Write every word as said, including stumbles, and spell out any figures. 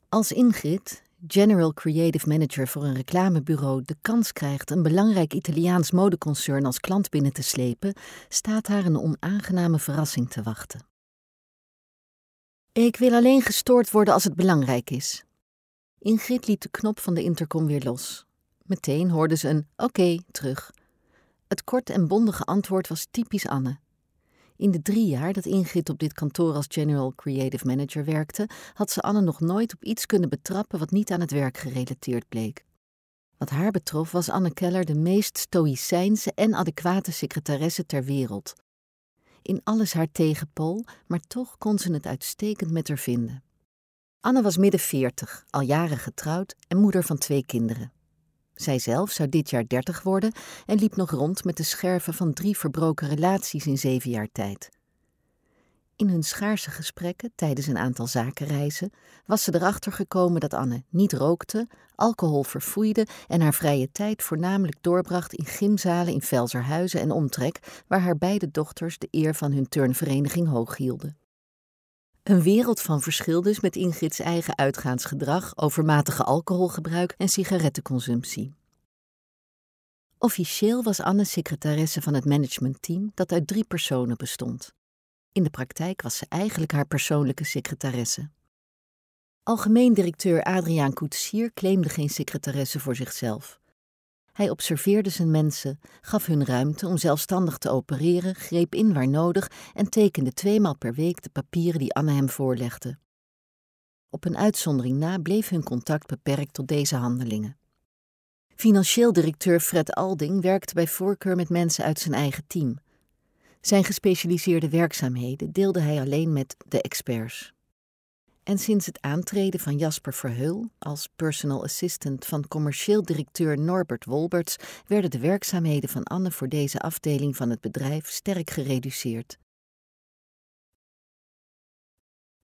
Als Ingrid, General Creative Manager voor een reclamebureau, de kans krijgt een belangrijk Italiaans modeconcern als klant binnen te slepen, staat haar een onaangename verrassing te wachten. Ik wil alleen gestoord worden als het belangrijk is. Ingrid liet de knop van de intercom weer los. Meteen hoorde ze een oké okay terug. Het kort en bondige antwoord was typisch Anne. In de drie jaar dat Ingrid op dit kantoor als General Creative Manager werkte, had ze Anne nog nooit op iets kunnen betrappen wat niet aan het werk gerelateerd bleek. Wat haar betrof was Anne Keller de meest stoïcijnse en adequate secretaresse ter wereld. In alles haar tegenpool, maar toch kon ze het uitstekend met haar vinden. Anne was midden veertig, al jaren getrouwd en moeder van twee kinderen. Zijzelf zou dit jaar dertig worden en liep nog rond met de scherven van drie verbroken relaties in zeven jaar tijd. In hun schaarse gesprekken tijdens een aantal zakenreizen was ze erachter gekomen dat Anne niet rookte, alcohol verfoeide en haar vrije tijd voornamelijk doorbracht in gymzalen in Velserhuizen en omtrek, waar haar beide dochters de eer van hun turnvereniging hoog hielden. Een wereld van verschil dus met Ingrid's eigen uitgaansgedrag, overmatige alcoholgebruik en sigarettenconsumptie. Officieel was Anne secretaresse van het managementteam dat uit drie personen bestond. In de praktijk was ze eigenlijk haar persoonlijke secretaresse. Algemeen directeur Adriaan Koetsier claimde geen secretaresse voor zichzelf. Hij observeerde zijn mensen, gaf hun ruimte om zelfstandig te opereren, greep in waar nodig en tekende tweemaal per week de papieren die Anne hem voorlegde. Op een uitzondering na bleef hun contact beperkt tot deze handelingen. Financieel directeur Fred Alding werkte bij voorkeur met mensen uit zijn eigen team. Zijn gespecialiseerde werkzaamheden deelde hij alleen met de experts. En sinds het aantreden van Jasper Verheul als personal assistant van commercieel directeur Norbert Wolberts werden de werkzaamheden van Anne voor deze afdeling van het bedrijf sterk gereduceerd.